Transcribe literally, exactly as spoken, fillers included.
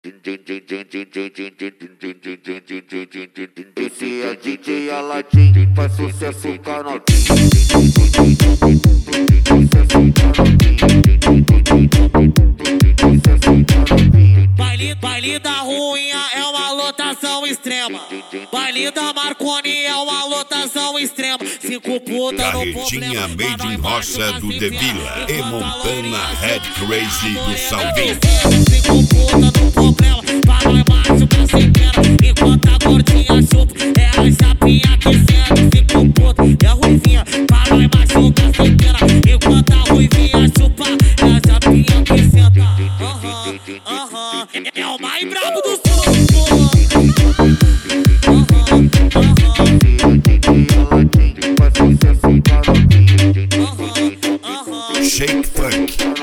Esse é D J Aladim, faz sucesso canal. Baile, baile da Ruinha é uma lotação extrema. Baile da Marconi é uma lotação extrema. Cinco puta no Carretinha made in roça do The Villa e Montana Head Crazy do Salvinho. Cinco puta no problema, para nós macho que se quer. Enquanto a gordinha chupa, é a chapinha que senta. Cinco puta é a ruivinha, para nós macho que se quer. Enquanto a ruivinha chupa, é a chapinha que senta. Aham, aham, é o mais brabo do sul. Shake Funk.